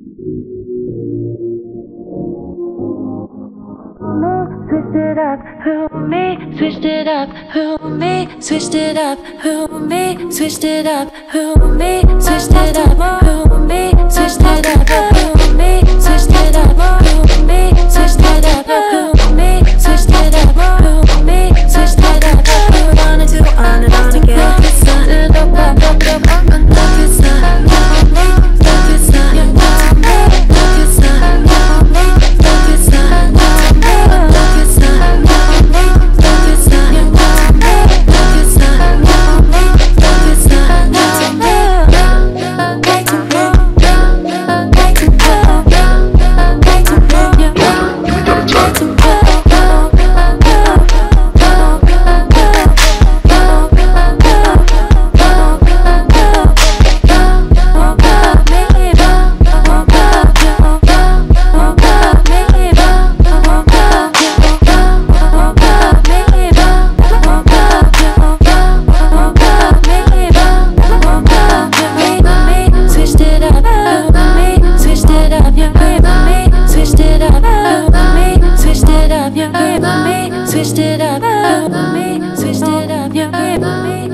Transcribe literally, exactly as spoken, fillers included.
Switched it up, who me? Switched it up, who me? Switched it up, who me? Switched it up, who me? Switched it up, who me? Switched it up, who me? Switched it up, who me? Switched it up, who me? Switched it up, who me? Switched it up, who on and two, on and on again. Switched it up, up, up, up, up, up, up, it's not me. Look, it's not me. Look, it's not me. Look, it's not me. Switched it up, switched it up, switched it up, yeah,